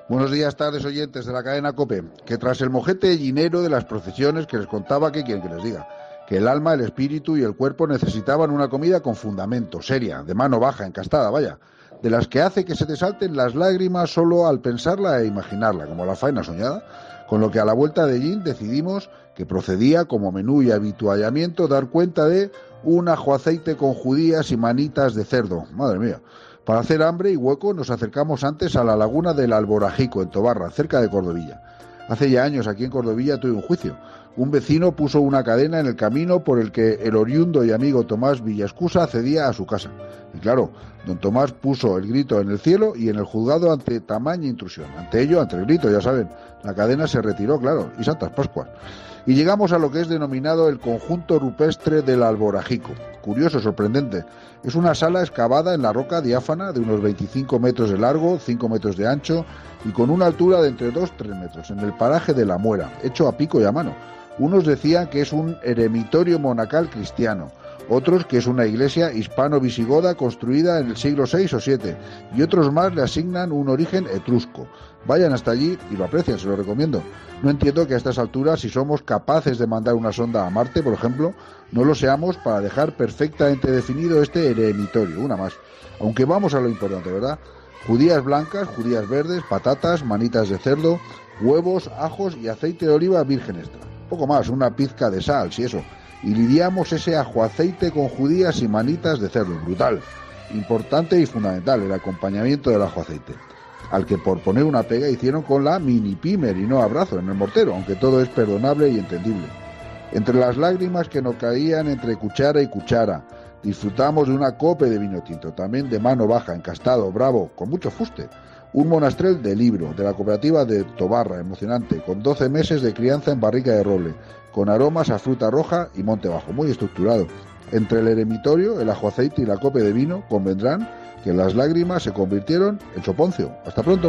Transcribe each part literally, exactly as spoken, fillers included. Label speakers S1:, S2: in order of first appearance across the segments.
S1: Buenos días, tardes, oyentes de la cadena COPE. Que tras el mojete llinero de las procesiones que les contaba, ¿qué quieren que les diga? Que el alma, el espíritu y el cuerpo necesitaban una comida con fundamento, seria, de mano baja, encastada, vaya, de las que hace que se te salten las lágrimas solo al pensarla e imaginarla, como la faena soñada, con lo que a la vuelta de Gin decidimos que procedía como menú y habituallamiento dar cuenta de un ajo aceite con judías y manitas de cerdo. Madre mía. Para hacer hambre y hueco nos acercamos antes a la laguna del Alborajico, en Tobarra, cerca de Cordovilla. Hace ya años aquí en Cordovilla tuve un juicio. Un vecino puso una cadena en el camino por el que el oriundo y amigo Tomás Villascusa accedía a su casa. Y claro, don Tomás puso el grito en el cielo y en el juzgado ante tamaña intrusión. Ante ello, ante el grito, ya saben, la cadena se retiró, claro, y Santas Pascuas. Y llegamos a lo que es denominado el conjunto rupestre del Alborajico. Curioso, sorprendente. Es una sala excavada en la roca diáfana de unos veinticinco metros de largo, cinco metros de ancho y con una altura de entre dos a tres metros, en el paraje de La Muera, hecho a pico y a mano. Unos decían que es un eremitorio monacal cristiano, otros que es una iglesia hispano-visigoda construida en el siglo seis o siete, y otros más le asignan un origen etrusco. Vayan hasta allí y lo aprecian, se lo recomiendo. No entiendo que a estas alturas, si somos capaces de mandar una sonda a Marte, por ejemplo, no lo seamos para dejar perfectamente definido este eremitorio, una más. Aunque vamos a lo importante, ¿verdad? Judías blancas, judías verdes, patatas, manitas de cerdo, huevos, ajos y aceite de oliva virgen extra. Poco más, una pizca de sal, si eso. Y lidiamos ese ajo aceite con judías y manitas de cerdo. Brutal. Importante y fundamental el acompañamiento del ajo aceite, al que por poner una pega hicieron con la mini pimer y no abrazo en el mortero, aunque todo es perdonable y entendible. Entre las lágrimas que nos caían entre cuchara y cuchara, disfrutamos de una cope de vino tinto, también de mano baja, encastado, bravo, con mucho fuste. Un monastrel de libro, de la cooperativa de Tobarra, emocionante, con doce meses de crianza en barrica de roble, con aromas a fruta roja y monte bajo, muy estructurado. Entre el eremitorio, el ajo aceite y la cope de vino, convendrán que las lágrimas se convirtieron en soponcio. Hasta pronto.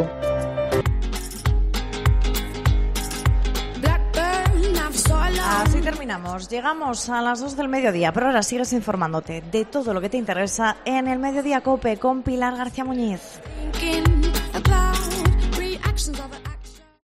S2: Así terminamos. Llegamos a las dos del mediodía, pero ahora sigues informándote de todo lo que te interesa en el Mediodía COPE con Pilar García Muñiz.